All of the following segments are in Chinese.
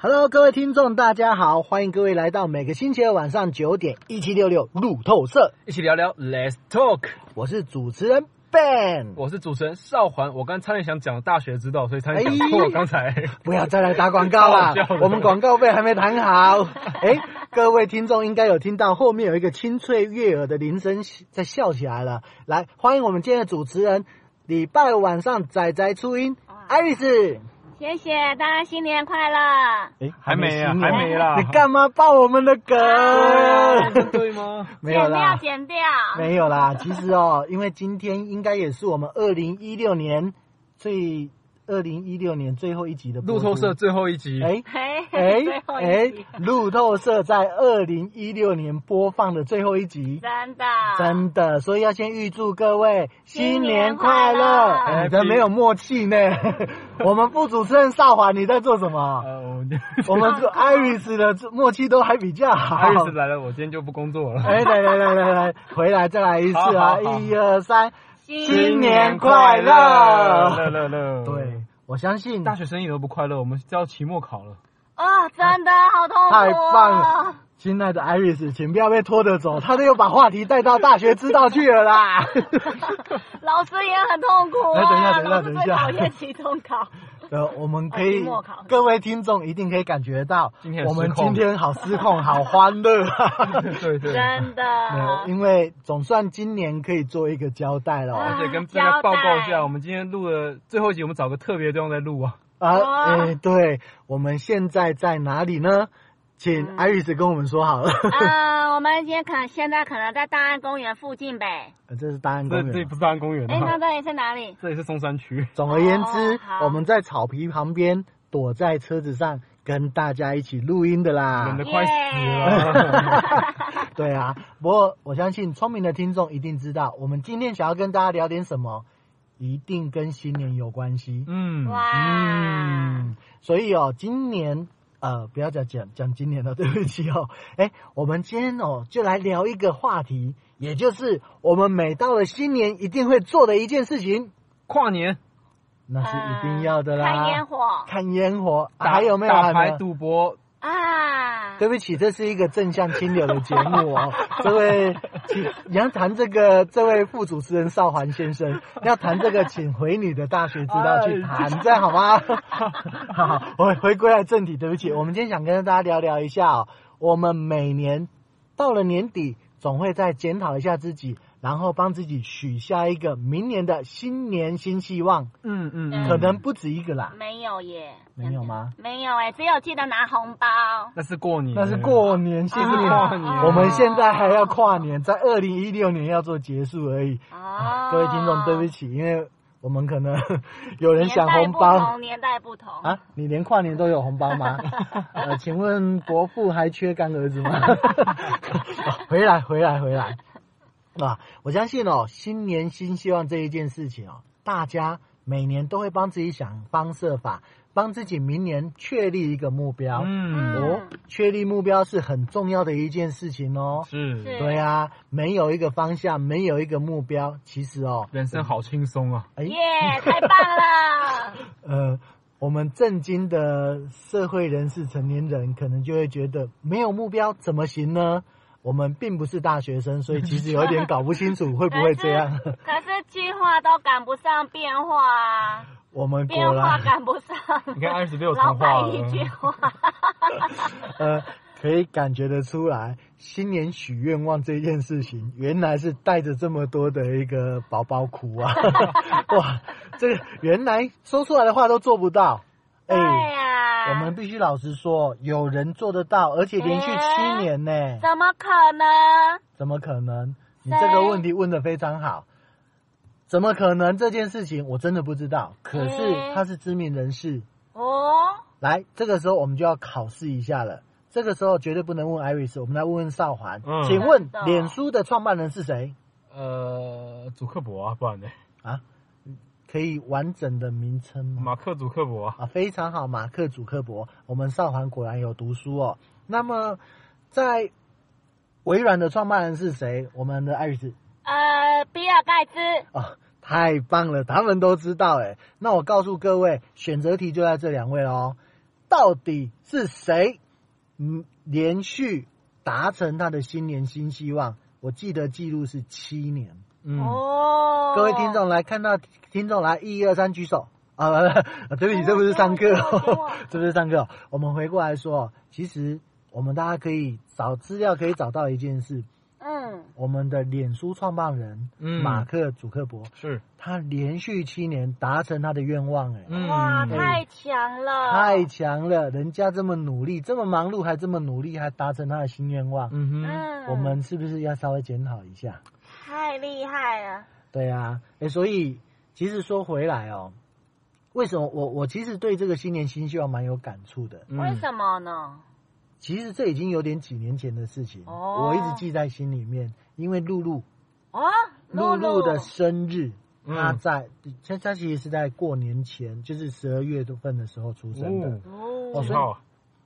Hello， 各位听众，大家好，欢迎各位来到每个星期二晚上9点1766路透社， 一起聊聊 Let's Talk。 我是主持人 Ben， 我是主持人少环。我刚差点想讲大学之道，所以差点讲错。刚才不要再来打广告啦，我们广告费还没谈好。各位听众应该有听到后面有一个清脆悦耳的铃声在笑起来了。来，欢迎我们今天的主持人，礼拜晚上仔仔初音，Iris。 谢谢大家，新年快乐！ 还没啊，还没啦！ 你干嘛爆我们的梗？ 对吗？ 没有啦， 剪掉。 没有啦。其实因为今天应该也是我们2016年最后一集的路透社最后一集。 路透社在2016年播放的最后一集，真的，所以要先预祝各位新年快乐。你真没有默契呢。我们副主持人少华，你在做什么？我们是 Iris 的默契都还比较好。 Iris 来了，我今天就不工作了。 来，回来再来一次啊！1、2、3，新年快乐！ 乐。 对，我相信大学生一点都不快乐，我们就要期末考了。 真的好痛苦。 太棒了！亲爱的 Iris， 请不要被拖着走，他都又把话题带到大学之道去了啦。 老师也很痛苦啊。 等一下， 老师最讨厌期中考。 我们可以，各位听众一定可以感觉到， 我们今天好失控，好欢乐啊！ 对， 真的。 因为总算今年可以做一个交代了， 而且跟大家报告一下，我们今天录的最后一集，我们找个特别地方在录啊。 对，我们现在在哪里呢？请 Iris 跟我们说好了。 我们现在可能在大安公园附近呗。 这是大安公园， 这里不是大安公园。 那这里是哪里？ 这里是松山区。 总而言之，我们在草皮旁边，躲在车子上，跟大家一起录音的啦。 冷得快死了。 对啊，不过我相信聪明的听众一定知道，我们今天想要跟大家聊点什么，一定跟新年有关系。所以今年不要讲今年了，对不起我们今天就来聊一个话题，也就是我们每到了新年一定会做的一件事情—— 跨年。 那是一定要的啦。看烟火，还有没有？ 打牌、赌博啊！对不起，这是一个正向清流的节目哦。你要谈这位副主持人少环先生，要谈这个，请回你的大学之道去谈，这样好吗？好，我回归来正题，对不起，我们今天想跟大家聊一下我们每年到了年底，总会再检讨一下自己，然后帮自己许下一个明年的新年新希望。可能不止一个啦。 没有耶。 没有吗？ 没有只有记得拿红包。 那是过年， 新年。我们现在还要跨年，在2016年要做结束而已。各位听众，对不起，因为我们可能有人想红包。 年代不同啊！你连跨年都有红包吗？请问伯父还缺干儿子吗？回来。我相信新年新希望这一件事情大家每年都会帮自己想方设法，帮自己明年确立一个目标。确立目标是很重要的一件事情是， 对啊，没有一个方向，没有一个目标，其实人生好轻松啊！ 太棒了！ 我们正经的社会人士、成年人，可能就会觉得没有目标怎么行呢？我们并不是大学生，所以其实有点搞不清楚会不会这样。 可是计划都赶不上变化我们变化赶不上。 你看26童话了。 老板一句话。 可以感觉得出来，新年许愿望这件事情，原来是带着这么多的一个宝宝苦啊！哇，这个原来说出来的话都做不到。 对呀。 我们必须老实说，有人做得到，而且连续7年呢。 怎么可能？ 怎么可能？你这个问题问得非常好。怎么可能这件事情我真的不知道，可是他是知名人士。来，这个时候我们就要考试一下了。这个时候绝对不能问 Iris， 我们来问少环。请问脸书的创办人是谁？ 祖克伯啊，不然呢？ 可以完整的名称吗？ 马克祖克伯非常好，马克祖克伯。我们少环果然有读书那么在微软的创办人是谁？我们的艾瑞斯。 比尔盖茨。 太棒了，他们都知道那我告诉各位，选择题就在这2位咯。 到底是谁连续达成他的新年新希望？我记得记录是7年。 哦， 各位听众来看到听众来1、2、3举手啊！对不起，这不是上课哦，这不是上课哦。我们回过来说，其实我们大家可以找资料，可以找到一件事。我们的脸书创办人马克·祖克伯是他连续7年达成他的愿望， 哇，太强了， 太强了！人家这么努力，这么忙碌，还这么努力，还达成他的新愿望。我们是不是要稍微检讨一下？ 太厉害了。 对啊，所以其实说回来哦，为什么我其实对这个新年新希望蛮有感触的？ 为什么呢？ 其实这已经有点几年前的事情，我一直记在心里面，因为露露的生日，她其实是在过年前，就是12月份的时候出生的。 几号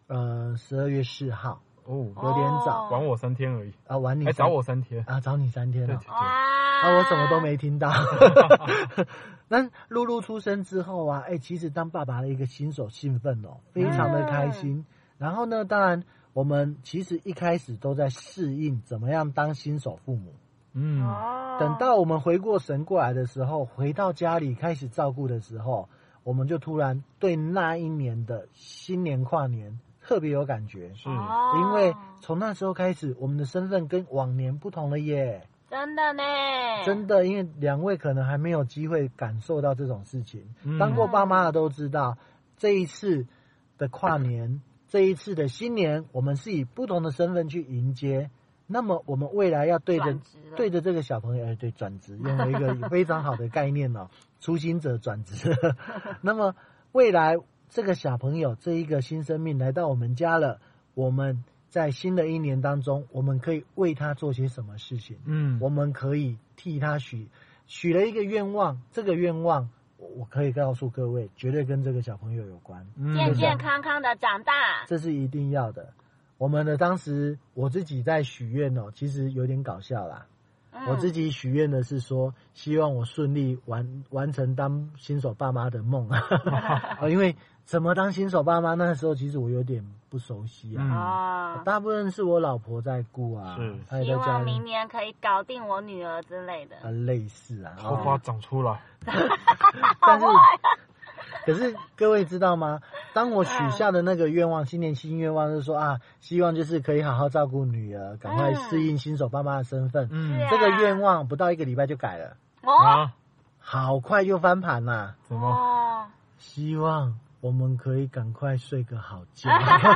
？12月4号。 有点早， 晚我3天而已啊，晚你早我3天啊，早你3天了。 哇， 我什么都没听到。那露露出生之后啊，其实当爸爸的一个新手兴奋哦，非常的开心。然后呢，当然我们其实一开始都在适应怎么样当新手父母。等到我们回过神过来的时候，回到家里开始照顾的时候，我们就突然对那一年的新年跨年特别有感觉， 是因为从那时候开始，我们的身份跟往年不同了耶。 真的呢， 真的，因为2位可能还没有机会感受到这种事情。当过爸妈的都知道，这一次的跨年，这一次的新年，我们是以不同的身份去迎接。那么我们未来要对着这个小朋友，对，转职，用了一个非常好的概念哦，初心者转职。那么未来这个小朋友这一个新生命来到我们家了，我们在新的一年当中，我们可以为他做些什么事情？我们可以替他许了一个愿望，这个愿望我可以告诉各位，绝对跟这个小朋友有关， 健健康康的长大， 这是一定要的。我们的当时我自己在许愿哦，其实有点搞笑啦。我自己许愿的是说，希望我顺利完成当新手爸妈的梦因为怎么当新手爸妈，那时候其实我有点不熟悉大部分是我老婆在顾啊， 是希望明年可以搞定我女儿之类的类似啊， 头发长出来但是可是各位知道吗？当我许下的那个愿望，新年新愿望是说希望就是可以好好照顾女儿，赶快适应新手爸妈的身份。这个愿望不到1个礼拜就改了，好快就翻盘啦！ 怎么？ 希望我们可以赶快睡个好觉。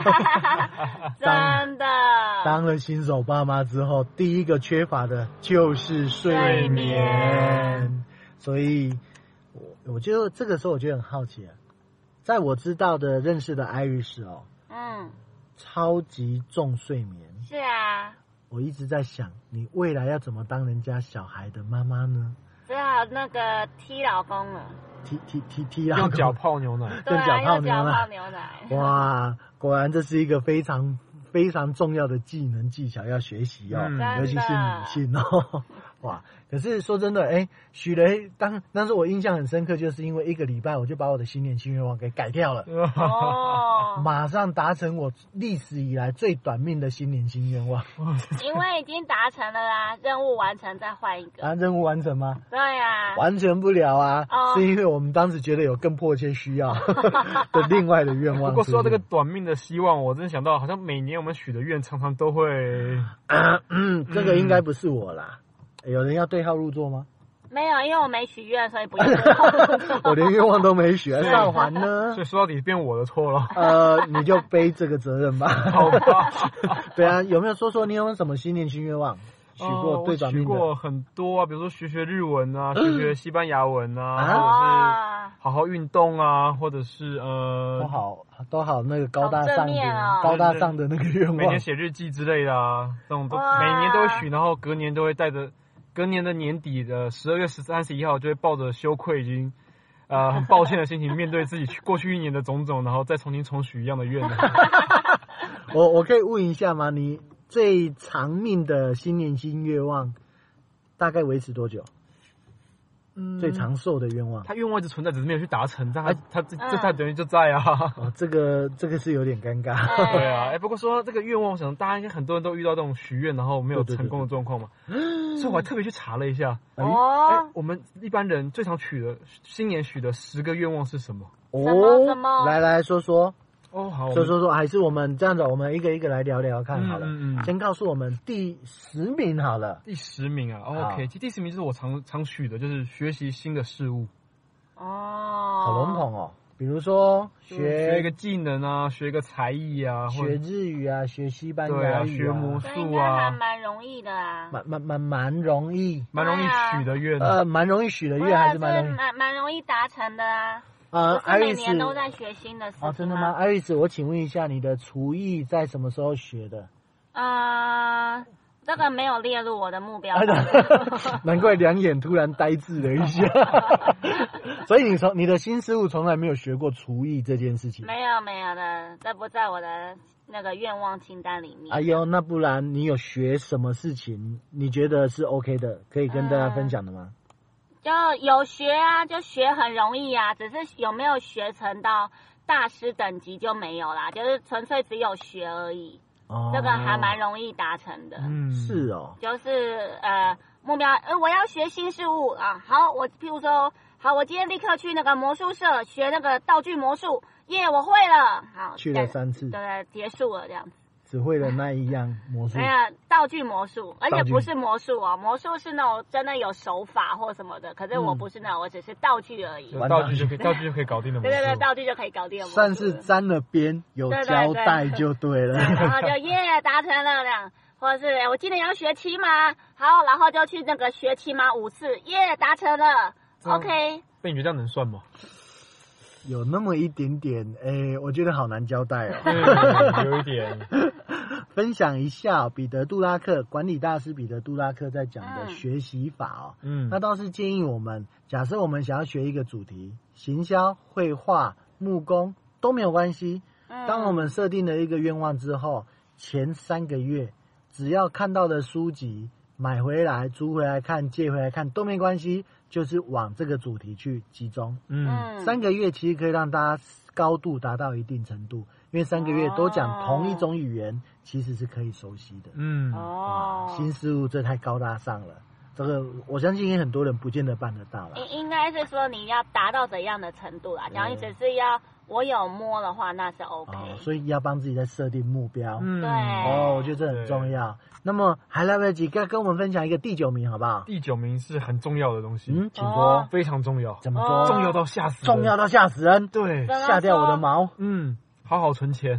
真的， 当了新手爸妈之后，第一个缺乏的就是睡眠，所以我就这个时候我就很好奇了，在我知道的认识的 Iris 超级重睡眠。 是啊， 我一直在想，你未来要怎么当人家小孩的妈妈呢？ 只好那个踢老公了， 踢老公， 用脚泡牛奶， 对啊，用脚泡牛奶。 哇，果然这是一个非常非常重要的技能技巧要学习尤其是女性哇！可是说真的，许了当时我印象很深刻，就是因为1个礼拜我就把我的新年新愿望给改掉了，马上达成我历史以来最短命的新年新愿望。 因为已经达成了啦，任务完成再换一个。 任务完成吗？ 对啊， 完成不了啊，是因为我们当时觉得有更迫切需要的另外的愿望。 不过说到这个短命的希望，我真想到好像每年我们许的愿常常都会这个应该不是我啦。有人要对号入座吗？ 没有，因为我没许愿，所以不用。 我连愿望都没许，上环呢？ 所以说到底变我的错了。 你就背这个责任吧。 好吧。对啊，有没有说你有什么新年新愿望？许过最短命的？ 许过很多啊，比如说学日文啊，学西班牙文啊，或者是好好运动啊，或者是都好那个高大上的那个愿望， 每年写日记之类的啊，这种都每年都会许，然后隔年都会带着，隔年的年底的12月31号就会抱着羞愧已经很抱歉的心情面对自己过去1年的种种，然后再重新重许一样的愿。 我可以问一下吗？你最长命的新年新愿望大概维持多久？ 最长寿的愿望？ 他愿望一直存在，只是没有去达成，但他等于就在啊。 哦，这个是有点尴尬。 对啊，不过说这个愿望，我想大家应该很多人都遇到这种许愿然后没有成功的状况嘛。所以我还特别去查了一下，我们一般人最常新年许的10个愿望是什么？ 什么？ 来说说。 好， 说，还是我们这样子，我们一个一个来聊聊看好了。先告诉我们第10名好了。 第10名啊 ，OK， 其实第10名就是我常许的，就是学习新的事物。 好笼统哦。比如说学一个技能啊，学一个才艺啊， 学日语啊，学西班牙语学魔术啊， 应该还蛮容易的啊。 蛮容易许的愿。 蛮容易许的愿还是蛮容易达成的啊。每年都在学新的事情。 真的吗？艾瑞斯，我请问一下，你的厨艺在什么时候学的？ 这个没有列入我的目标。 难怪两眼突然呆滞了一下。所以你的新事物从来没有学过厨艺这件事情？ 没有的，这不在我的那个愿望清单里面。 哎呦，那不然你有学什么事情？你觉得是 OK 的，可以跟大家分享的吗？ 就有学啊，就学很容易啊，只是有没有学成到大师等级就没有啦，就是纯粹只有学而已。这个还蛮容易达成的。 是哦。 就是目标，我要学新事物啊。好，譬如说，我今天立刻去那个魔术社学那个道具魔术，我会了。好， 去了3次， 对，结束了这样子。 只会了那一样魔术。 道具魔术，而且不是魔术哦，魔术是那种真的有手法或什么的，可是我不是那种，我只是道具而已。 道具就可以搞定的魔术。 对，道具就可以搞定的魔术。 算是沾了边，有交代就对了。 然后就达成了这样，或者是我今年要学骑马，好，然后就去那个学骑马5次，达成了 ，OK。 那你觉得这样能算吗？ 有那么一点点，我觉得好难交代哦。有一点。 分享一下彼得·杜拉克管理大师彼得·杜拉克在讲的学习法他倒是建议我们，假设我们想要学一个主题，行销、绘画、木工都没有关系。当我们设定了一个愿望之后，前3个月只要看到的书籍买回来、租回来看、借回来看都没关系，就是往这个主题去集中。3个月其实可以让大家高度达到一定程度，因为3个月都讲同一种语言，其实是可以熟悉的。新事物这太高大上了，这个我相信很多人不见得办得到啦。 应该是说你要达到怎样的程度啦？假如你只是要我有摸的话，那是 OK。 所以要帮自己在设定目标。 对。 我觉得这很重要。那么还来不及跟我们分享一个第9名好不好？ 第9名是很重要的东西。 请说。 非常重要。 怎么说？ 重要到吓死人。对， 吓掉我的毛。 好好存钱。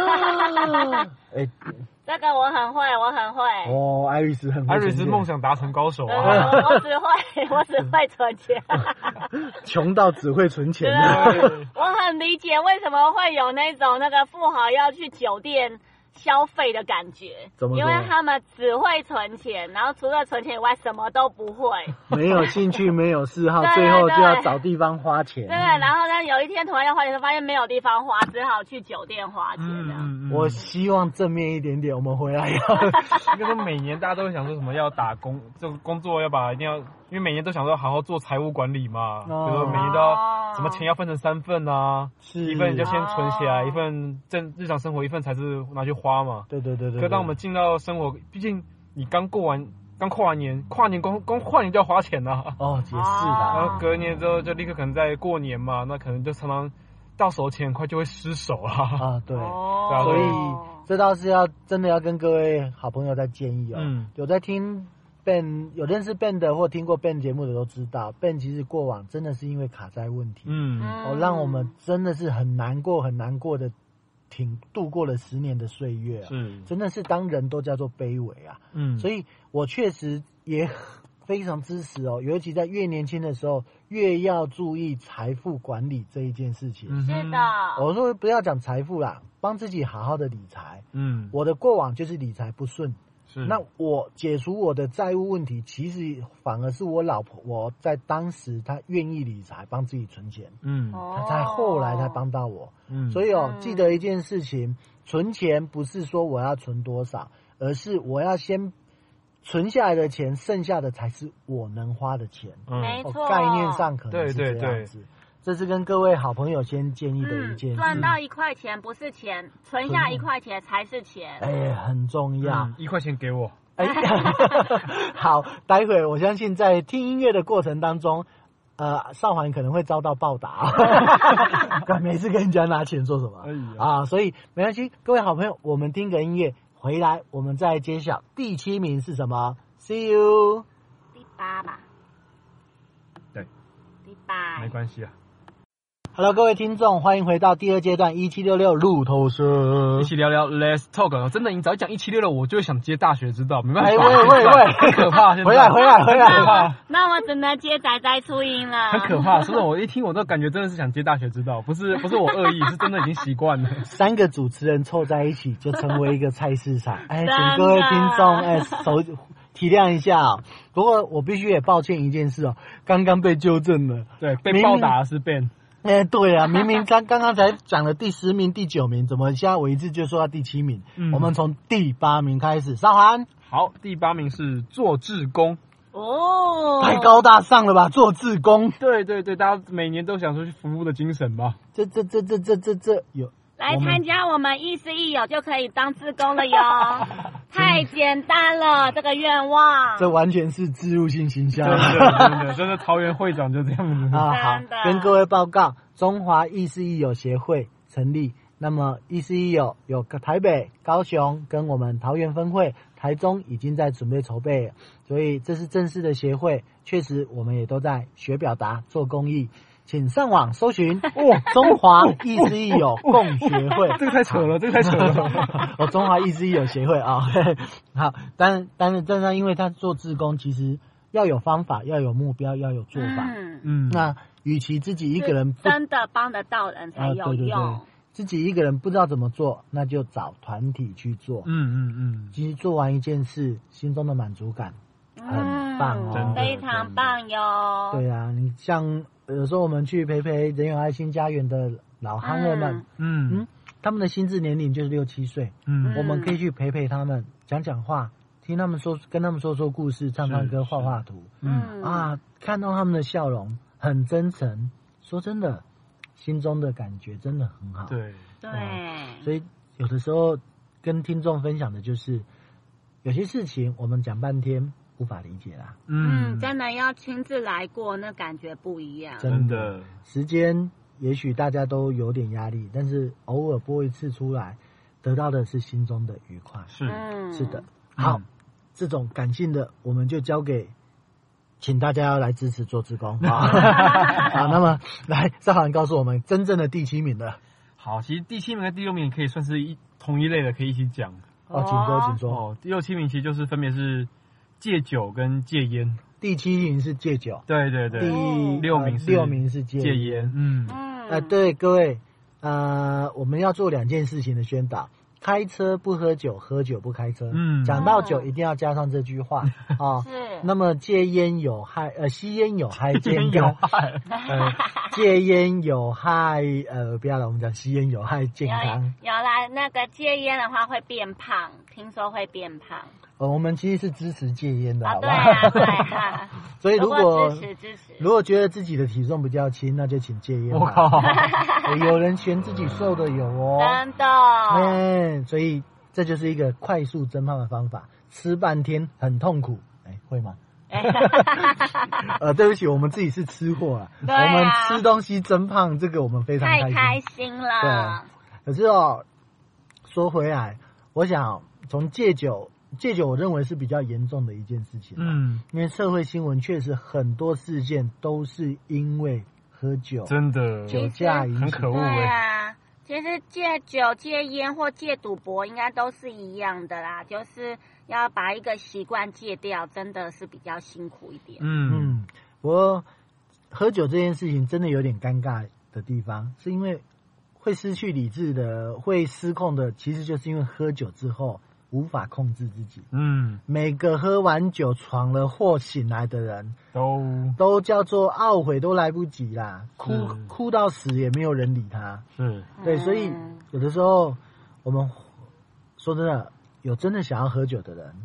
这个我很会。 艾瑞斯很会。 艾瑞斯梦想达成高手啊！ 我只会存钱。 穷到只会存钱。 我很理解为什么会有那种那个富豪要去酒店消费的感觉，因为他们只会存钱，然后除了存钱以外什么都不会，没有兴趣，没有嗜好，最后就要找地方花钱。 对，然后呢，有一天突然要花钱，发现没有地方花，只好去酒店花钱这样。 我希望正面一点点，我们回来要。 应该说每年大家都会想说什么要打工，这个工作一定要，因为每年都想说好好做财务管理嘛，比如说每年都要什么钱要分成3份啊，一份就先存起来，一份日常生活，一份才是拿去花嘛。 对。 可当我们进到生活，毕竟你刚跨完年，跨年就要花钱啦。 解释啦。 然后隔年之后就立刻可能在过年嘛，那可能就常常到手钱很快就会失手啊。 对。所以这倒是真的要跟各位好朋友在建议有在听 Ben 有认识 Ben 的或听过 Ben 节目的都知道 ，Ben 其实过往真的是因为卡债问题，让我们真的是很难过的度过了10年的岁月真的是当人都叫做卑微啊。所以我确实也非常支持尤其在越年轻的时候，越要注意财富管理这一件事情。 是的， 我说不要讲财富啦，帮自己好好的理财。我的过往就是理财不顺。那我解除我的债务问题，其实反而是我老婆，我在当时她愿意理财，帮自己存钱，她才后来才帮到我。所以记得一件事情，存钱不是说我要存多少，而是我要先存下来的钱，剩下的才是我能花的钱。 没错， 概念上可能是这样子。这是跟各位好朋友先建议的一件事。 赚到1块钱不是钱，存下1块钱才是钱。 很重要。 1块钱给我。 好，待会我相信在听音乐的过程当中，少环可能会遭到报答。每次跟人家拿钱做什么？所以没关系，各位好朋友，我们听个音乐回来，我们再揭晓第7名是什么。See you。 第8吧。 对。 第8。 没关系啊。 Hello， 各位听众，欢迎回到第2阶段1766路透社， 一起聊聊 Let's Talk。真的，你早讲1766，我就会想接大学之道，没办法。 喂， 很可怕。 回来。 那我只能接仔仔初音了。 很可怕，真的，我一听我都感觉真的是想接大学之道，不是我恶意，是真的已经习惯了。 3个主持人凑在一起就成为一个菜市场。请各位听众体谅一下哦。不过我必须也抱歉一件事哦，刚刚被纠正了。 对，被暴打的是 Ben。 对啊，明明刚刚才讲了第10名、第9名，怎么现在我一次就说到第7名？我们从第8名开始。少涵， 好，第8名是做志工。 太高大上了吧？做志工。 对，大家每年都想说去服务的精神吧。 这有。 来参加我们亦师亦友就可以当志工了哟，太简单了，这个愿望。 这完全是置入性行销。 真的桃园会长就这样子。 好，跟各位报告，中华亦师亦友协会成立，那么亦师亦友有台北、高雄跟我们桃园分会，台中已经在准备筹备了，所以这是正式的协会，确实我们也都在学表达、做公益。请上网搜寻中华亦师亦友共学会。 这个太扯了。 中华亦师亦友协会啊。好，但是因为他做志工，其实要有方法，要有目标，要有做法。那与其自己一个人真的帮得到人才有用。对， 自己一个人不知道怎么做，那就找团体去做。其实做完一件事，心中的满足感很棒哦， 非常棒哟。 对啊，你像有时候我们去陪人有爱心家园的老憨儿们，他们的心智年龄就是6、7岁，我们可以去陪他们，讲话，听他们说，跟他们说故事，唱歌，画图，看到他们的笑容很真诚，说真的，心中的感觉真的很好。 对， 所以有的时候跟听众分享的就是，有些事情我们讲半天无法理解啦。 真的要亲自来过，那感觉不一样。 真的， 时间也许大家都有点压力，但是偶尔播一次出来，得到的是心中的愉快。是的。好，这种感性的我们就交给，请大家要来支持做志工。好，那么来少涵告诉我们真正的第7名了。 好，其实第7名跟第6名可以算是同一类的，可以一起讲。 请说。 第6、7名其实就是分别是戒酒跟戒烟。 第7名是戒酒， 对。第6名是戒烟。 对各位，我们要做2件事情的宣导：开车不喝酒，喝酒不开车。讲到酒一定要加上这句话啊。那么戒烟有害，吸烟有害健康。戒烟有害，不要了，我们讲吸烟有害健康。 有啦，那个戒烟的话会变胖，听说会变胖。 我们其实是支持戒烟的，好不好？对啊。 所以如果支持， 如果觉得自己的体重比较轻，那就请戒烟吧。有人嫌自己瘦的有哦， 真的。 所以这就是一个快速增胖的方法，吃半天很痛苦，会吗？对不起，我们自己是吃货啊，我们吃东西增胖，这个我们非常太开心了。 对，可是说回来，我想从戒酒，我认为是比较严重的一件事情。因为社会新闻确实很多事件都是因为喝酒， 真的酒驾引起， 很可恶。 对啊，其实戒酒、戒烟或戒赌博应该都是一样的啦，就是要把一个习惯戒掉，真的是比较辛苦一点。 不过喝酒这件事情真的有点尴尬的地方，是因为会失去理智的、会失控的，其实就是因为喝酒之后无法控制自己。每个喝完酒闯了祸醒来的人，都叫做懊悔，都来不及啦，哭到死也没有人理他。对，所以有的时候我们说真的，有真的想要喝酒的人，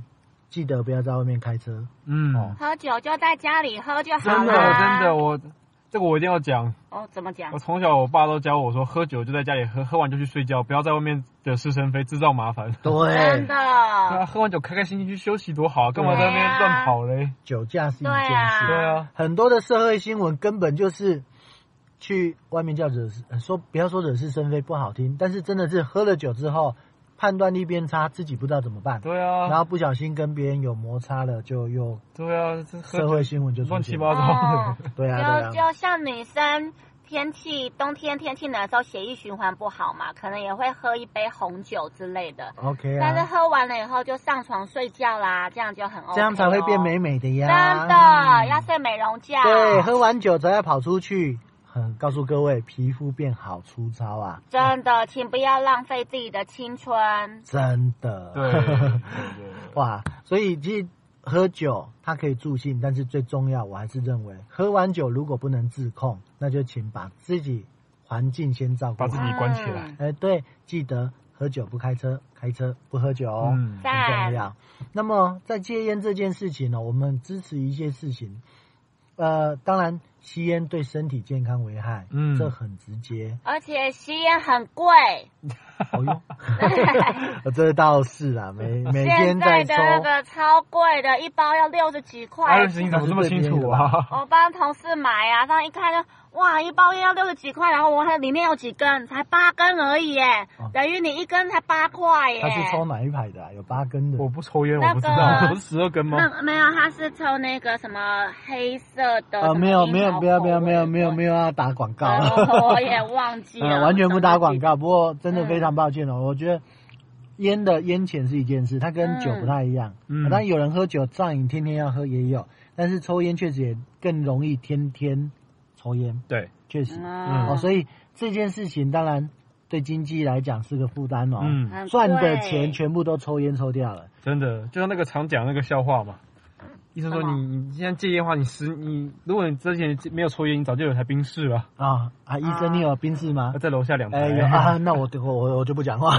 记得不要在外面开车。 喝酒就在家里喝就好了。 真的，我一定要讲。 怎么讲？ 我从小我爸都教我说，喝酒就在家里喝，喝完就去睡觉，不要在外面惹是生非，制造麻烦。 对， 真的。 喝完酒开开心心去休息多好，干嘛在那边乱跑嘞？ 酒驾是一件事。 对啊， 很多的社会新闻根本就是去外面叫不要说惹是生非不好听，但是真的是喝了酒之后。判断力变差，自己不知道怎么办。 对啊， 然后不小心跟别人有摩擦了，就又对啊， 社会新闻就乱七八糟。 对啊， 就像女生冬天天气冷的时候，血液循环不好嘛，可能也会喝一杯红酒之类的。 OK 啊。 但是喝完了以后就上床睡觉啦，这样就很 OK。 这样才会变美美的呀。 真的，要睡美容觉。 对，喝完酒才要跑出去。告诉各位，皮肤变好粗糙啊！ 真的，请不要浪费自己的青春。 真的， 对， 哇！所以其实喝酒它可以助兴，但是最重要，我还是认为，喝完酒如果不能自控，那就请把自己环境先照顾， 把自己关起来。 对，记得喝酒不开车，开车不喝酒，很重要。那么在戒烟这件事情呢，我们支持一些事情。当然，吸烟对身体健康危害，这很直接。 而且吸烟很贵。 哦哟，这倒是啦，每天在抽。现在的那个超贵的，一包要60几块。 你怎么这么清楚啊？ 我帮同事买啊，他一看就哇，一包烟要60几块，然后我看里面有几根，才8根而已耶，等于你一根才8块耶。 他是抽哪一排的？有8根的。 我不抽烟，我不知道，不是12根吗？ 没有，他是抽那个什么黑色的。 没有要打广告。 我也忘记了。 完全不打广告，不过真的非常抱歉我觉得烟的烟钱是一件事，它跟酒不太一样。当然有人喝酒上瘾，天天要喝也有，但是抽烟确实也更容易天天抽烟。 对， 确实。所以这件事情当然对经济来讲是个负担赚的钱全部都抽烟抽掉了。 真的，就像那个常讲那个笑话嘛。医生说你现在戒烟的话，你如果你之前没有抽烟，你早就有台宾士了。 医生你有宾士吗？ 在楼下2台。 那我就不讲话。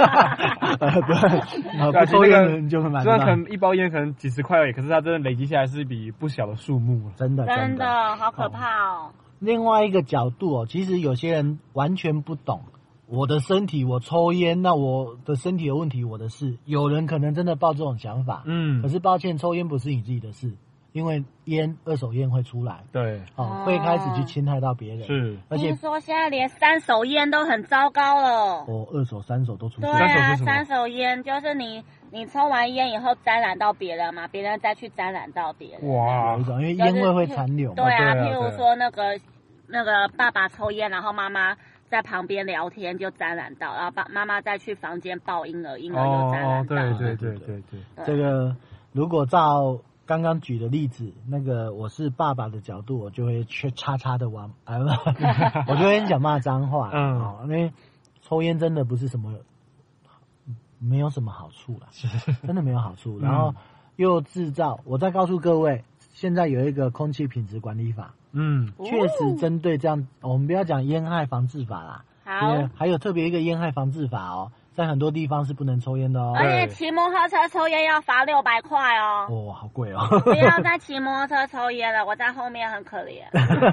不抽烟的人就会买。 虽然可能一包烟可能几十块而已，可是它真的累积下来是一笔不小的数目。 真的好可怕哦。 另外一个角度其实有些人完全不懂。我的身体，我抽烟，那我的身体有问题，我的事。有人可能真的抱这种想法，可是抱歉，抽烟不是你自己的事，因为二手烟会出来， 对， 会开始去侵害到别人， 是。 而且听说现在连3手烟都很糟糕了。 2手、3手都出现。 对啊，3手烟就是你抽完烟以后沾染到别人嘛，别人再去沾染到别人。 哇，有一种因为烟味会残留。 对啊，譬如说那个爸爸抽烟，然后妈妈在旁边聊天就沾染到，然后妈妈再去房间抱婴儿，婴儿又沾染到。 对。 这个如果照刚刚举的例子，那个我是爸爸的角度，我就会去叉的玩，我就会讲骂脏话。因为抽烟真的不是什么，没有什么好处啦，真的没有好处。然后又制造，我再告诉各位，现在有一个空气品质管理法。确实针对这样，我们不要讲烟害防治法啦，还有特别一个烟害防治法在很多地方是不能抽烟的而且骑摩托车抽烟要罚600块好贵不要再骑摩托车抽烟了，我在后面很可怜。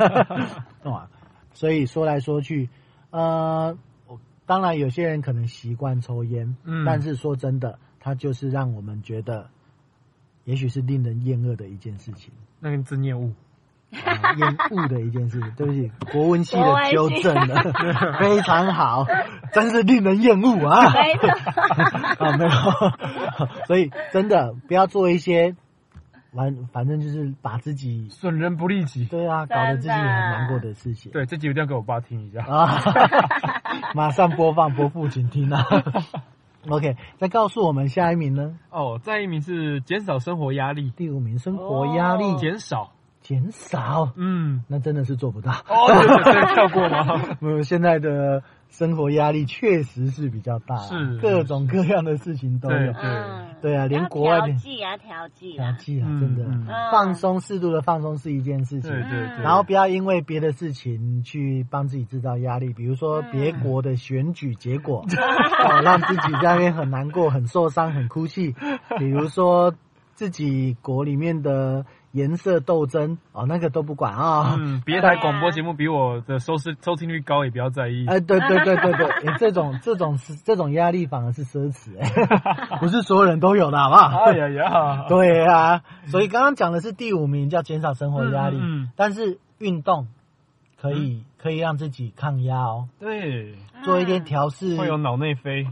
所以说来说去，当然有些人可能习惯抽烟，但是说真的，它就是让我们觉得，也许是令人厌恶的一件事情。 那个字念恶。 厌恶的一件事，对不起，国文系的纠正了，非常好，真是令人厌恶啊！没有，所以真的不要做一些反正就是把自己损人不利己， 对啊，搞得自己很难过的事情。 对，这集一定要给我爸听一下马上播放，伯父请听啊。OK， 再告诉我们下一名呢？ 再一名是减少生活压力， 第5名生活压力减少。 那真的是做不到。 对，跳过吗？ 现在的生活压力确实是比较大， 是各种各样的事情都有。对啊，连国外的调剂真的放松，适度的放松是一件事情。 对。 然后不要因为别的事情去帮自己制造压力，比如说别国的选举结果，让自己在那边很难过、很受伤、很哭泣。比如说自己国里面的颜色斗争哦，那个都不管啊。 别台广播节目比我的收听率高也不要在意。 对，这种压力反而是奢侈不是所有人都有的，好不好？ 哎呀， 对啊，所以刚刚讲的是第5名，叫减少生活压力，但是运动可以让自己抗压哦。对，做一点调试， 会有脑内啡。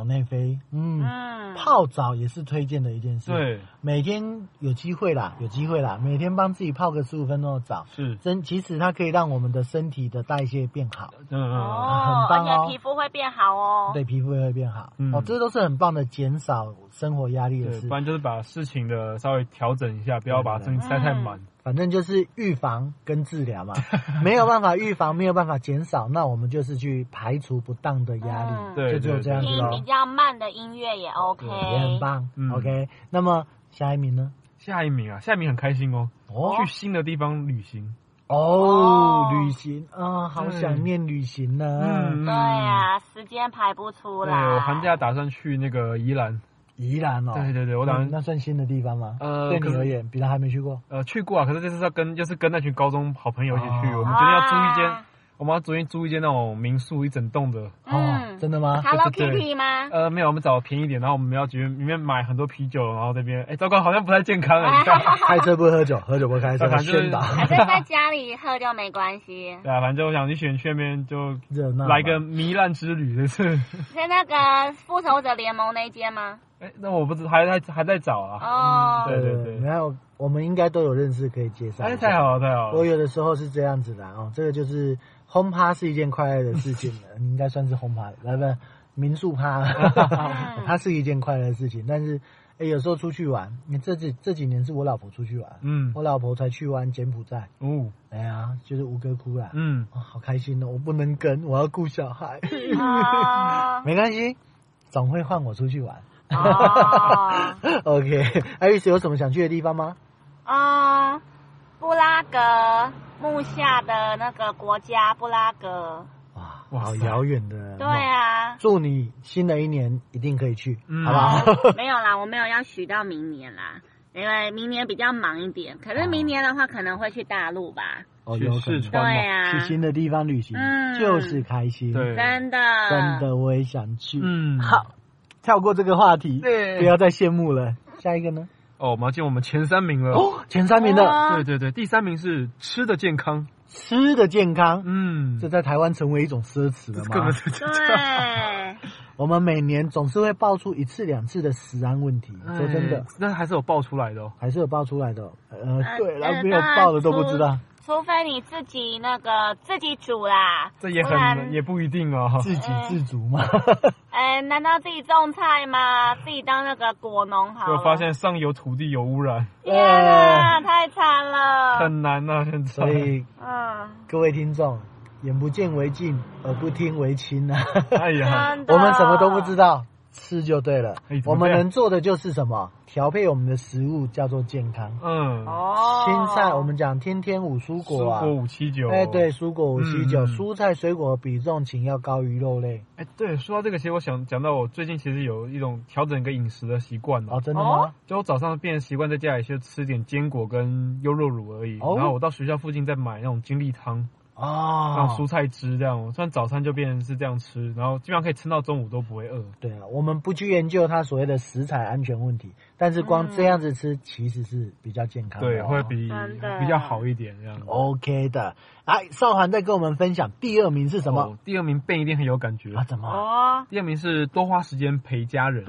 泡澡也是推荐的一件事。 对， 每天有机会啦，每天帮自己泡个15分钟的澡，其实它可以让我们的身体的代谢变好。很棒哦， 而且皮肤会变好哦。 对，皮肤会变好。这都是很棒的减少生活压力的事。 不然就是把事情的稍微调整一下，不要把事情塞太满。 反正就是预防跟治疗嘛，没有办法预防，没有办法减少，那我们就是去排除不当的压力，就只有这样子咯。 听比较慢的音乐也 OK， 也很棒。OK， 那么下一名呢？ 下一名很开心哦，去新的地方旅行。 旅行啊，好想念旅行呢。 对啊，时间排不出来。 对，我寒假打算去那个宜兰哦， 对，我打算那算新的地方吗？对你而言，比他还没去过。 去过啊，可是这次就是跟那群高中好朋友一起去，我们决定要租一间那种民宿，一整栋的。 真的吗 ？Hello Kitty 吗？ 没有，我们找便宜一点，然后我们要里面买很多啤酒，然后这边糟糕，好像不太健康开车不喝酒，喝酒不开车，宣导。 还是在家里喝就没关系。 对啊，反正我想去那边就来个糜烂之旅，这次。 是那个复仇者联盟那间吗？ 那我不知还在找啊。对， 然后我们应该都有认识可以介绍。 太好了。 我有的时候是这样子的这个就是轰趴是一件快乐的事情了，你应该算是轰趴，不民宿趴，它是一件快乐的事情。但是有时候出去玩，这几年是我老婆出去玩，我老婆才去玩柬埔寨，就是吴哥窟啦，好开心哦，我不能跟，我要顾小孩，没关系，总会换我出去玩。OK， 艾瑞斯有什么想去的地方吗？ 布拉格木下的那个国家布拉格。 哇，好遥远的。 对啊， 祝你新的一年一定可以去，好不好？ 没有啦，我没有要许到明年啦，因为明年比较忙一点。可是明年的话，可能会去大陆吧。 有可能。 对啊， 去新的地方旅行，就是开心。 对， 真的，我也想去。好。跳过这个话题，不要再羡慕了。下一个呢？ 我们要进我们前3名了。 前3名的， 对，第3名是吃的健康。这在台湾成为一种奢侈了吗？ 对， 我们每年总是会爆出1次2次的食安问题，说真的， 那还是有爆出来的。 对，然后没有爆的都不知道。 除非你自己煮啦， 这也不一定哦。 自给自足吗？ 难道自己种菜吗？自己当那个果农好了。 就发现上游土地有污染， 天啊，太惨了， 很难啊，现在。 所以，各位听众，眼不见为净，耳不听为清啊。 哎呀， 我们什么都不知道。吃就对了，我们能做的就是什么？调配我们的食物，叫做健康。青菜我们讲天天5蔬果啊， 蔬果579。 对，蔬果579，蔬菜水果的比重请要高于肉类。 对，说到这个，其实我想讲到我最近其实有一种调整一个饮食的习惯真的吗？ 就我早上变成习惯在家里就吃点坚果跟优酪乳而已，然后我到学校附近再买那种精力汤。让蔬菜汁这样，虽然早餐就变成是这样吃，然后基本上可以撑到中午都不会饿。 对啊，我们不去研究它所谓的食材安全问题，但是光这样子吃其实是比较健康的。 对，会比较好一点这样。 OK 的，来，少涵再跟我们分享第2名是什么？ 第2名Ben一定很有感觉怎么？ 第2名是多花时间陪家人。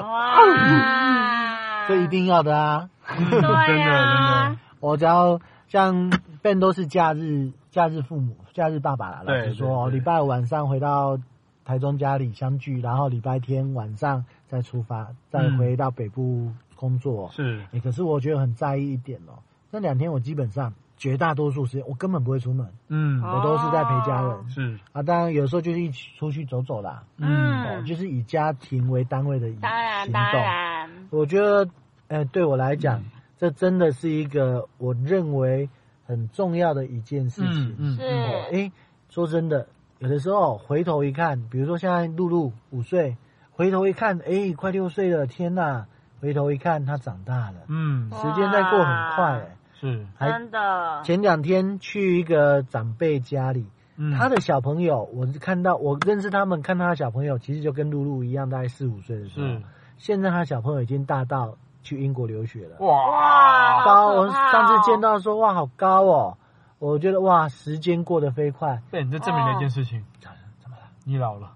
这一定要的啊！ 真的， 我只要像Ben都是假日父母，假日爸爸啦。老实说，礼拜5晚上回到台中家里相聚，然后礼拜天晚上再出发，再回到北部工作。可是我觉得很在意一点那2天我基本上绝大多数时间我根本不会出门，我都是在陪家人。当然有时候就是一起出去走走啦，就是以家庭为单位的行动。 当然， 我觉得，对我来讲，这真的是一个我认为很重要的一件事情。说真的，有的时候回头一看，比如说现在露露5岁，回头一看，快6岁了，天哪！ 回头一看，他长大了。时间在过很快是真的。 前2天去一个长辈家里，他的小朋友，我认识他们，看他的小朋友，其实就跟露露一样，大概4、5岁的时候。现在他小朋友已经大到去英国留学了。 哇， 高！我上次见到说，哇，好高哦！我觉得哇，时间过得飞快。 对，这证明了一件事情。怎么了？你老了。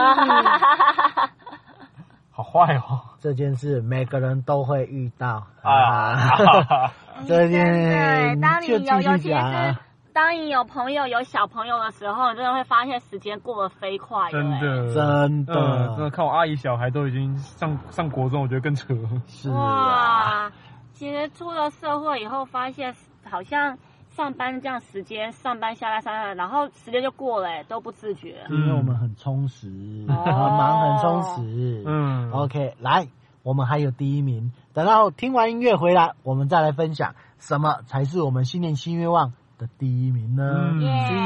好坏哦！ 这件事每个人都会遇到这件尤其是当你有朋友有小朋友的时候，你真的会发现时间过得飞快。 真的， 真的， 看我阿姨小孩都已经上国中，我觉得更扯。 是哇，其实出了社会以后，发现好像上班这样时间，上班下班，然后时间就过了，都不自觉。 因为我们很充实，很忙，很充实。OK， 来，我们还有第1名。等到听完音乐回来，我们再来分享什么才是我们新年新愿望的第1名呢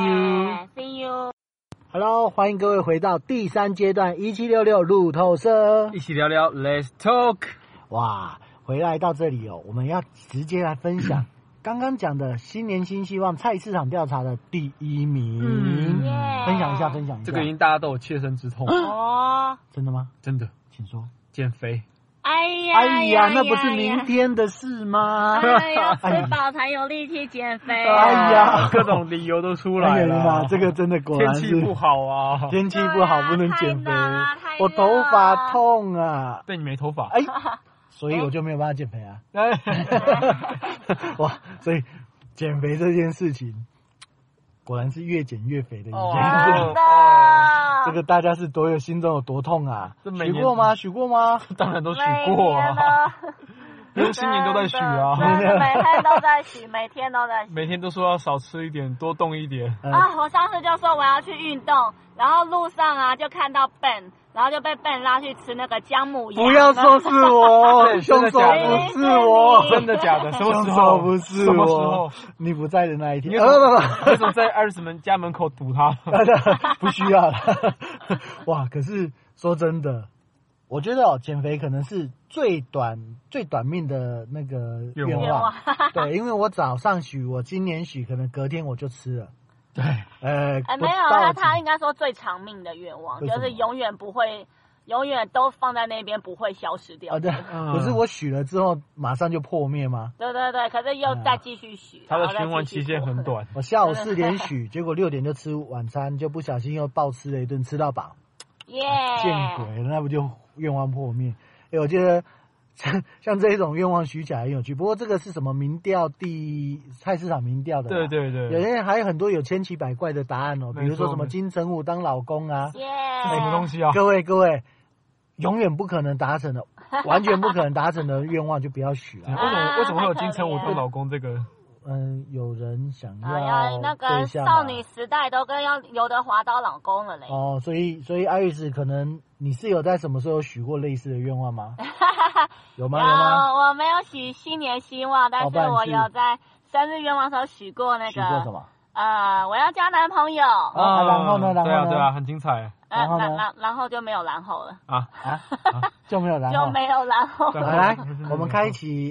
？See you。 Hello， 欢迎各位回到第3阶段1766路透社， 一起聊聊 Let's Talk。 哇，回来到这里我们要直接来分享。刚刚讲的新年新希望菜市场调查的第1名，分享一下。 这个已经大家都有切身之痛真的吗？ 真的， 请说。 减肥。 哎呀， 那不是明天的事吗？ 吃饱才有力气减肥。 哎呀， 各种理由都出来了。 这个真的果然是天气不好啊， 天气不好不能减肥。我头发痛啊。 对，你没头发。 所以我就没有办法减肥啊！哇，所以减肥这件事情，果然是越减越肥的一件事。这个大家是心中有多痛啊？许过吗？ 当然都许过啊！不用新年都在许啊！ 每天都在许，每天都说要少吃一点，多动一点。 我上次就说我要去运动，然后路上就看到 Ben。然后就被 Ben 拉去吃那个姜母鸭。 不要说是我，凶手不是我， 真的假的？什么时候？ 凶手不是我。 什么时候？ 你不在的那一天。 为什么在艾瑞斯们家门口堵他？ 不需要了。哇，可是说真的，我觉得减肥可能是最短命的那个愿望。对，因为我早上许，我今年许，可能隔天我就吃了。 对， 没有，他应该说最长命的愿望，就是永远都放在那边，不会消失掉。 对，可是我许了之后，马上就破灭吗？ 对，可是又再继续许。 他的循环期限很短。 我下午4点许，结果6点就吃晚餐，就不小心又暴吃了一顿，吃到饱。见鬼了，那不就愿望破灭？我觉得。像这种愿望许起来很有趣，不过这个是什么民调菜市场民调的？ 对， 有些人还有很多有千奇百怪的答案比如说什么金城武当老公啊， 是什么东西啊？ 各位，永远不可能达成的，完全不可能达成的愿望就不要许了。 为什么会有金城武当老公这个？ 有人想要那个少女时代都跟要刘德华当老公了嘞。 所以艾瑞斯可能你是有在什么时候许过类似的愿望吗？有吗？ 我没有许新年希望，但是我有在生日愿望时候许过那个。 许过什么？ 我要交男朋友。 然后呢？ 对啊，很精彩。 然后就没有然后了。 就没有然后。 就没有然后。 来，我们开启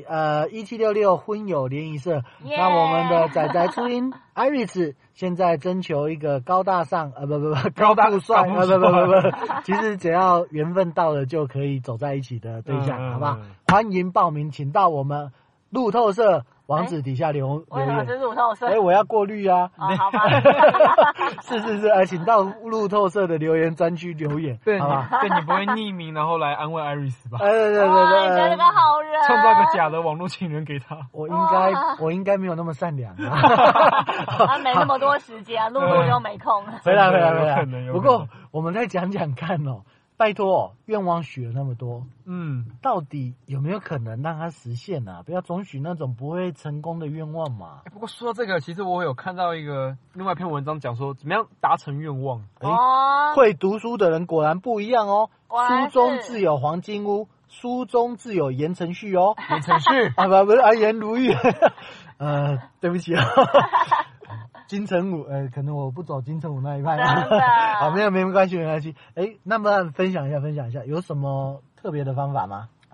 1766婚友联谊社。那我们的仔初音艾瑞斯现在征求一个高大上高富帅不，其实只要缘分到了就可以走在一起的对象，好不好？欢迎报名，请到我们路透社网址底下留言。 为什么是路透社？ 我要过滤啊。 好吧。 是，请到路透社的留言专区留言，好吧？ 对，你不会匿名然后来安慰艾瑞斯吧？ 对， 你这个好人， 创造个假的网络情人给他。 我应该没有那么善良啊。 他没那么多时间，路又没空。 回来。不过我们再讲看拜托愿望许了那么多，到底有没有可能让它实现啊？不要总许那种不会成功的愿望嘛。 不过说到这个，其实我有看到另外一篇文章讲说，怎么样达成愿望。 会读书的人果然不一样哦。书中自有黄金屋，书中自有言承旭哦。 言承旭不是言如玉。对不起啊。金城武，可能我不走金城武那一派。好，没关系。那么分享一下，有什么特别的方法吗？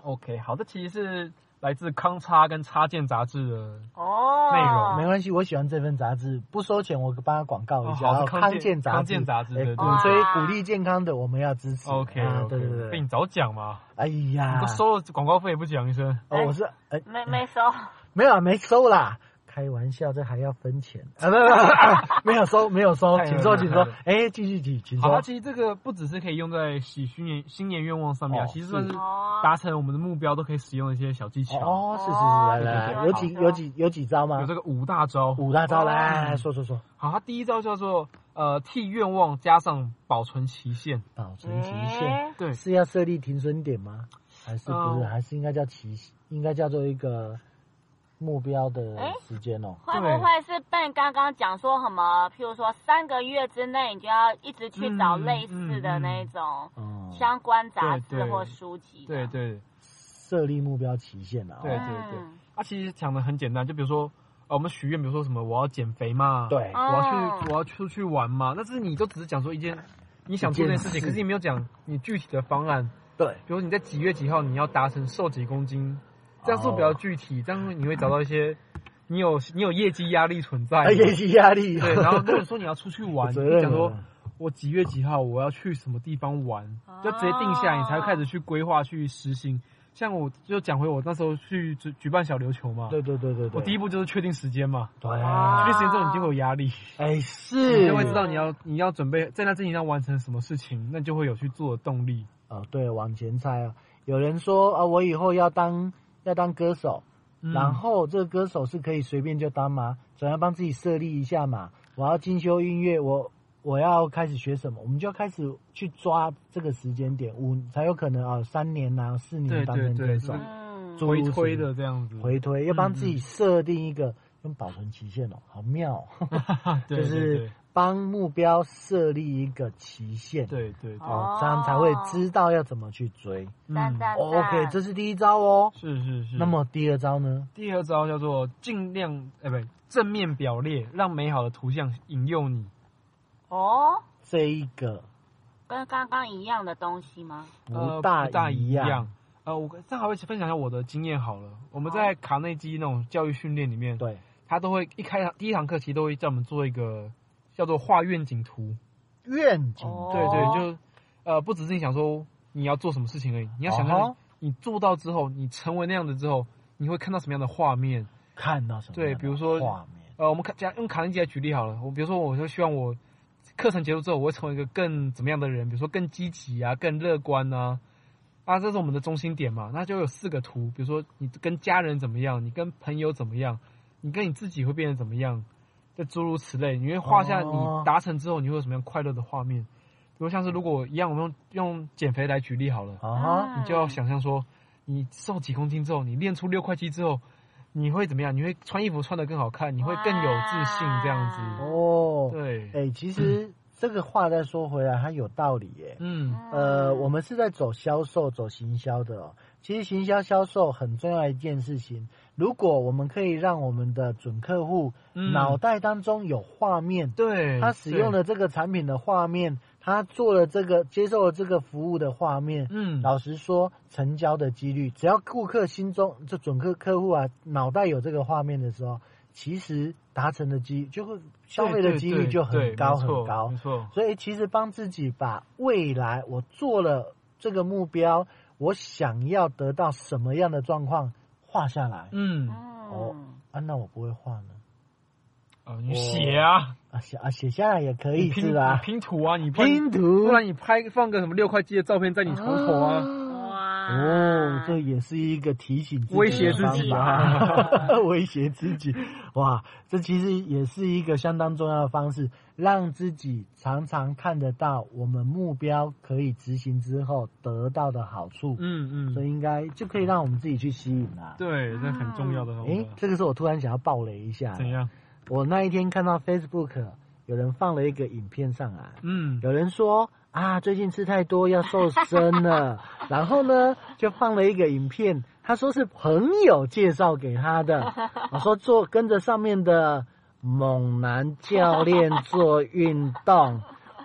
OK， 好，这其实是来自康插跟插件杂志的内容。 没关系，我喜欢这份杂志，不收钱，我帮他广告一下。 好， 康健杂志，对， 鼓吹鼓励健康的，我们要支持。 OK， 对，被你早讲嘛。 哎呀， 你都收了广告费也不讲一声。 我是没收， 没收啦。开玩笑，这还要分钱啊？没有收，请说。继续，请说。 好，其实这个不只是可以用在许新年愿望上面啊，其实算是达成我们的目标都可以使用的一些小技巧。 是，来，有几招吗？ 有这个5大招。 来说。 好，它第一招叫做替愿望加上保存期限。 对，是要设立停损点吗？还是不是？还是应该叫做一个目标的时间哦。 会不会是Ben刚刚讲说什么？譬如说3个月之内，你就要一直去找类似的那种相关杂志或书籍。 对， 设立目标期限啊。 对。其实讲的很简单，就比如说我们许愿，比如说什么我要减肥嘛， 对， 我要出去玩嘛，那是你都只是讲说一件你想做这件事情，可是你没有讲你具体的方案。 对， 比如你在几月几号你要达成瘦几公斤。这样是比较具体，这样你会找到一些你有业绩压力存在。 业绩压力。 对，然后如果说你要出去玩，你讲说我几月几号我要去什么地方玩，就直接定下来，你才会开始去规划去实行。像我就讲回我那时候去举办小琉球嘛， 对， 我第一步就是确定时间嘛， 对， 确定时间之后你就会有压力， 是， 你就会知道你要准备在那之前要完成什么事情，那就会有去做的动力。 对，往前猜啊。有人说我以后要当歌手，然后这个歌手是可以随便就当吗？总要帮自己设立一下嘛。我要进修音乐，我要开始学什么，我们就要开始去抓这个时间点才有可能3年啊4年当成歌手， 回推的这样子， 回推要帮自己设定一个用保存期限好妙，就是帮目标设立一个期限， 对， 这样才会知道要怎么去追。OK， 这是第一招哦。 是。 那么第二招呢？ 第二招叫做尽量正面表列，让美好的图像引诱你。 这一个跟刚刚一样的东西吗？ 不大一样。 我正好会分享一下我的经验好了。我们在卡内基那种教育训练里面， 对， 他都会第一堂课其实都会叫我们做一个叫做画愿景图。 愿景， 对，就不只是你想说你要做什么事情而已，你要想象你做到之后，你成为那样子之后，你会看到什么样的画面？ 看到什么？ 对，比如说画面。 我们用卡内基来举例好了。比如说，我就希望我课程结束之后，我会成为一个更怎么样的人？比如说更积极啊，更乐观啊。这是我们的中心点嘛。那就有4个图，比如说你跟家人怎么样，你跟朋友怎么样，你跟你自己会变成怎么样，就诸如此类。你会画下你达成之后你会有什么样快乐的画面。比如像是如果一样，我们用减肥来举例好了，你就要想象说，你瘦几公斤之后，你练出6块肌之后，你会怎么样？你会穿衣服穿得更好看，你会更有自信这样子。对， 其实这个话再说回来，它有道理耶。我们是在走销售、走行销的哦。其实行销售很重要的一件事情，如果我们可以让我们的准客户脑袋当中有画面， 对， 他使用了这个产品的画面，他做了这个接受了这个服务的画面，老实说，成交的几率，只要顾客心中就准客户脑袋有这个画面的时候，其实达成的几率就会消费的几率就很高很高。 没错。 所以其实帮自己把未来我做了这个目标，我想要得到什么样的状况画下来。那我不会画呢。 你写啊， 写下来也可以是吧？ 拼图啊，你拼图， 不然你放个什么6块肌的照片在你床头啊。 这也是一个提醒自己， 威胁自己啊， 威胁自己。哇，这其实也是一个相当重要的方式，让自己常常看得到我们目标可以执行之后得到的好处。所以应该就可以让我们自己去吸引啦。 对，这很重要的方法。 这个是我突然想要爆雷一下。 怎样？ 我那一天看到 Facebook 有人放了一个影片上来，有人说最近吃太多要瘦身了，然后呢就放了一个影片，他说是朋友介绍给他的，我说跟着上面的猛男教练做运动，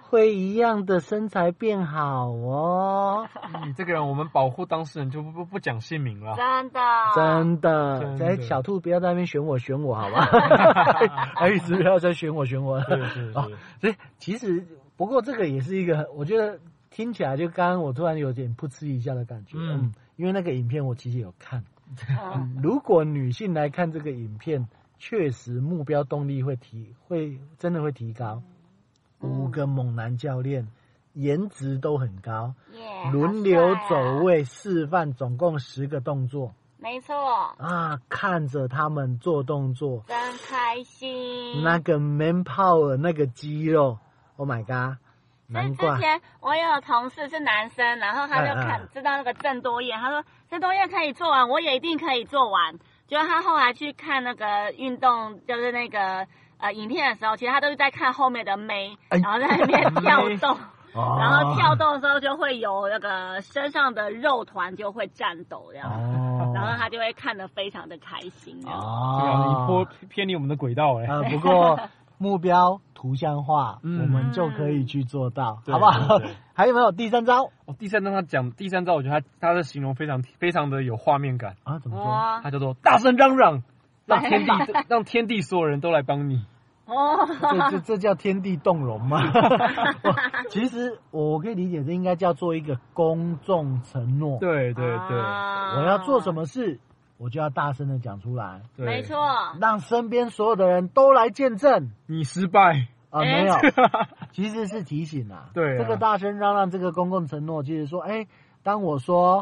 会一样的身材变好哦。 你这个人，我们保护当事人就不讲姓名了。 真的。 哎，小兔不要在那边选我好吗？还一直不要再选我。是。所以其实不过这个也是一个，我觉得听起来就刚刚我突然有点噗嗤一下的感觉。因为那个影片我其实有看。如果女性来看这个影片，确实目标动力会真的会提高。5个猛男教练，颜值都很高，轮流走位示范，总共10个动作。 没错啊，看着他们做动作， 真开心。 那个 man power， 那个肌肉 ，Oh my god！ 难怪之前我有同事是男生，然后他就知道那个郑多燕，他说郑多燕可以做完，我也一定可以做完。结果他后来去看那个运动，就是那个影片的时候，其实他都是在看后面的妹，然后在那边跳动，然后跳动的时候就会有那个身上的肉团就会颤抖这样，然后他就会看得非常的开心。 你偏离我们的轨道不过目标图像化，我们就可以去做到，好不好？还有没有第3招？ 第三招，我觉得他的形容非常的有画面感啊！怎么说？ 他叫做大声嚷嚷，让天地所有人都来帮你。 这叫天地动容吗？其实我可以理解，这应该叫做一个公众承诺。 对， 我要做什么事，我就要大声的讲出来。 没错， 让身边所有的人都来见证你失败。 没有，其实是提醒啊。 对， 这个大声嚷嚷，这个公共承诺，就是说，当我说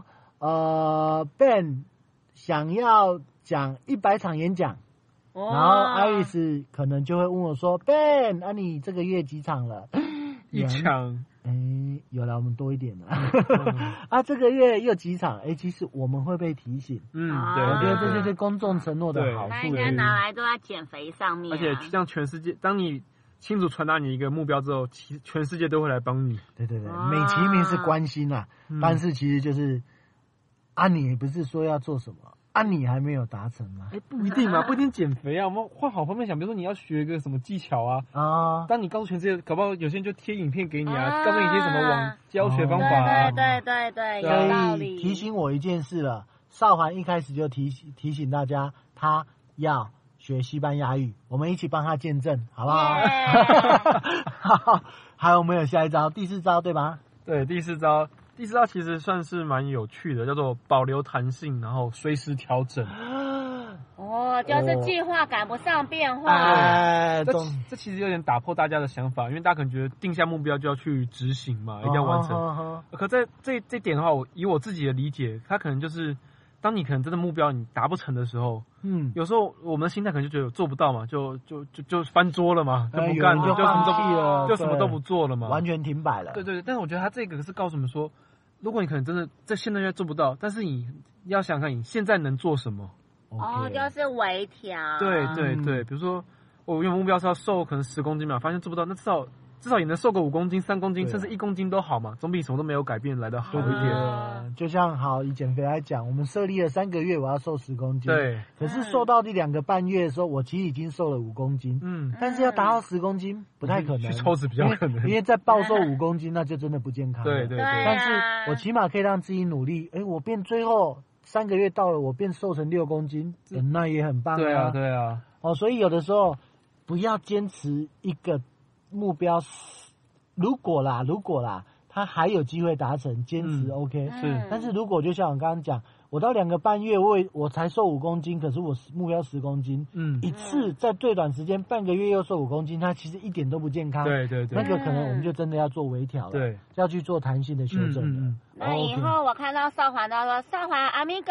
Ben 想要讲100场演讲，然后爱丽丝可能就会问我说 ：“Ben， 你这个月几场了 ？”1场。 有了，我们多一点了。这个月又几场？其实我们会被提醒。 对， 我觉得这就是公众承诺的好处。 那应该拿来都在减肥上面。 而且像全世界，当你清楚传达你一个目标之后，其实全世界都会来帮你。 对，美其名是关心啊，但是其实就是你不是说要做什么？你还没有达成吗？ 不一定嘛，不一定减肥啊。我们换好方面想，比如说你要学一个什么技巧啊。当你告诉全世界，搞不好有些人就贴影片给你告诉你一些什么网教学方法对，有道理。 提醒我一件事了，少涵一开始就提醒大家，他要学西班牙语，我们一起帮他见证，好不好？好，还有没有下一招？第4招对吧？ 对，第4招其实算是蛮有趣的，叫做保留弹性，然后随时调整。 就是计划赶不上变化。 这其实有点打破大家的想法，因为大家可能觉得定下目标就要去执行嘛，一定要完成。可在这点的话，以我自己的理解，它可能就是当你可能真的目标你达不成的时候，有时候我们的心态可能就觉得做不到嘛，就翻桌了嘛，就不干，就放弃了， 就什么都不做了嘛， 完全停摆了。 对，但是我觉得他这个是告诉我们说，如果你可能真的在现在做不到，但是你要想想看你现在能做什么。 就是微调。 对，比如说我原本目标是要瘦可能10公斤嘛，发现做不到，那至少也能瘦个5公斤、3公斤，甚至1公斤都好嘛，总比什么都没有改变来得好一点。 就像以减肥来讲，我们设立了3个月我要瘦10公斤， 对， 可是瘦到第2个半月的时候，我其实已经瘦了5公斤，但是要达到10公斤不太可能， 去抽脂比较可能， 因为再暴瘦5公斤那就真的不健康了。 对， 但是我起码可以让自己努力，我变最后3个月到了，我变瘦成6公斤，那也很棒啊。 对啊。 所以有的时候不要坚持一个目标，如果啦，他还有机会达成，坚持 OK。 是， 但是如果就像我刚刚讲，我到2个半月，我才瘦5公斤，可是我目标10公斤，一次在最短时间半个月又瘦5公斤，它其实一点都不健康。 对， 那个可能我们就真的要做微调了， 对， 要去做弹性的修正了。 那以后我看到少环都说少环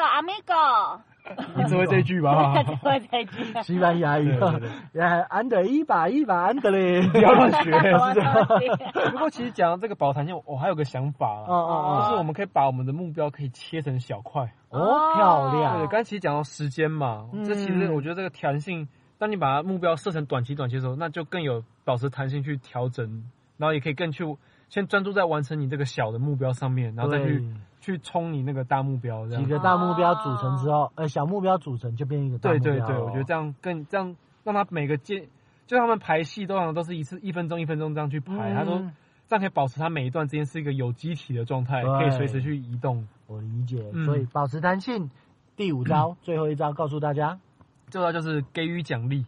amigo。 你只会这句吧？ 只会这句。 西班牙语，安德一把安德嘞，不要乱学。 不过其实讲到这个保弹性，我还有个想法啦，就是我们可以把我们的目标可以切成小块。 漂亮。 对，刚才其实讲到时间嘛，这其实我觉得这个弹性，当你把目标设成短期的时候，那就更有保持弹性去调整，然后也可以更去先专注在完成你这个小的目标上面，然后再去冲你那个大目标。这样几个大目标组成之后，小目标组成就变一个大目标。 对，我觉得这样让他每个就他们排戏都好像都是1分钟1分钟这样去排。他说这样可以保持它每一段之间是一个有机体的状态，可以随时去移动。 我理解，所以保持弹性。第5招，最后一招告诉大家， 这招就是给予奖励。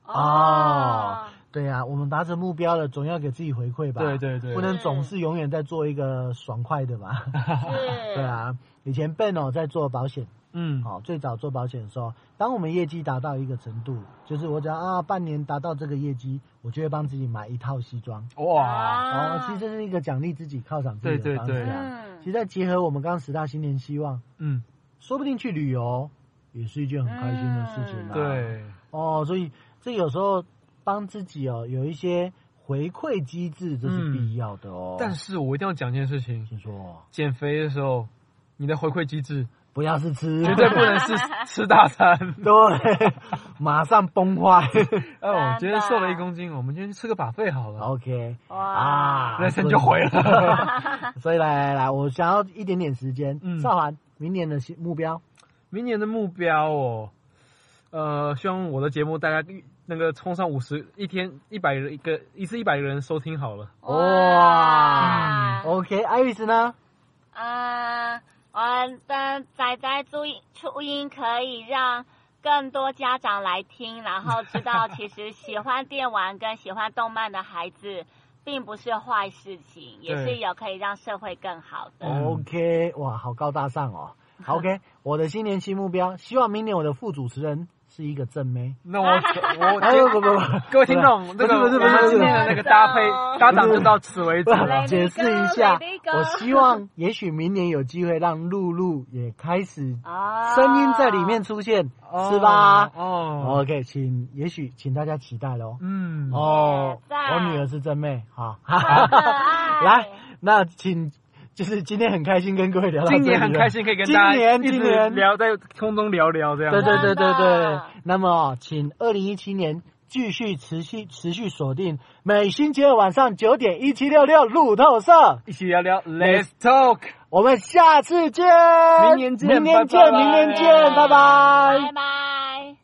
对啊，我们达成目标了，总要给自己回馈吧。 对， 不能总是永远在做一个爽快的吧。对啊，以前 Ben 在做保险，最早做保险的时候，当我们业绩达到一个程度，就是我只要半年达到这个业绩，我就会帮自己买一套西装。其实这是一个奖励自己、犒赏自己的方式啊。其实再结合我们刚刚10大新年希望，说不定去旅游也是一件很开心的事情啊。 对， 所以这有时候帮自己有一些回馈机制，这是必要的哦。 但是我一定要讲一件事情， 请说。 减肥的时候，你的回馈机制不要是吃， 绝对不能是吃大餐。 对，马上崩坏。 我今天瘦了1公斤，我们今天去吃个buffet好了。 OK， 人生就毁了。 所以来，我想要一点点时间。少涵，明年的目标？ 明年的目标希望我的节目大家那个冲上50，一天100人一次100个人收听好了。 哇 ，OK， 艾瑞斯呢？ 我的仔初音可以让更多家长来听，然后知道其实喜欢电玩跟喜欢动漫的孩子并不是坏事情，也是有可以让社会更好的。 OK， 哇，好高大上哦。OK， 我的新年新目标，希望明年我的副主持人是一个正妹。 那我不，各位听众，那个我们今天的那个搭档就到此为止了。 解释一下，我希望也许明年有机会让露露也开始声音在里面出现，是吧？OK， 也许请大家期待咯。我女儿是正妹，好，来，那请。就是今天很开心跟各位聊到这里， 今年很开心可以跟大家今年聊在空中聊聊这样。 对。那么，请2017年继续持续锁定每星期2晚上9点1766路透社， 一起聊聊 Let's Talk。 我们下次见， 明年见， 拜拜。